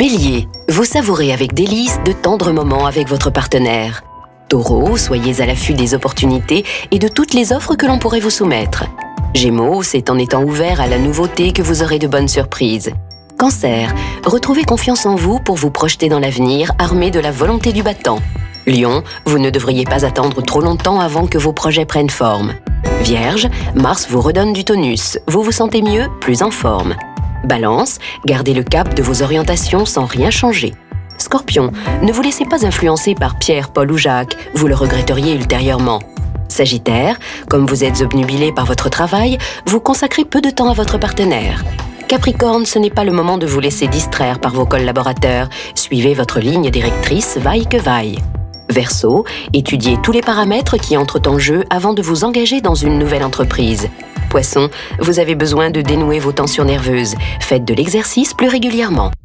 Bélier, vous savourez avec délice de tendres moments avec votre partenaire. Taureau, soyez à l'affût des opportunités et de toutes les offres que l'on pourrait vous soumettre. Gémeaux, c'est en étant ouvert à la nouveauté que vous aurez de bonnes surprises. Cancer, retrouvez confiance en vous pour vous projeter dans l'avenir armé de la volonté du battant. Lion, vous ne devriez pas attendre trop longtemps avant que vos projets prennent forme. Vierge, Mars vous redonne du tonus, vous vous sentez mieux, plus en forme. Balance, gardez le cap de vos orientations sans rien changer. Scorpion, ne vous laissez pas influencer par Pierre, Paul ou Jacques, vous le regretteriez ultérieurement. Sagittaire, comme vous êtes obnubilé par votre travail, vous consacrez peu de temps à votre partenaire. Capricorne, ce n'est pas le moment de vous laisser distraire par vos collaborateurs, suivez votre ligne directrice vaille que vaille. Verseau, étudiez tous les paramètres qui entrent en jeu avant de vous engager dans une nouvelle entreprise. Poisson, vous avez besoin de dénouer vos tensions nerveuses, faites de l'exercice plus régulièrement.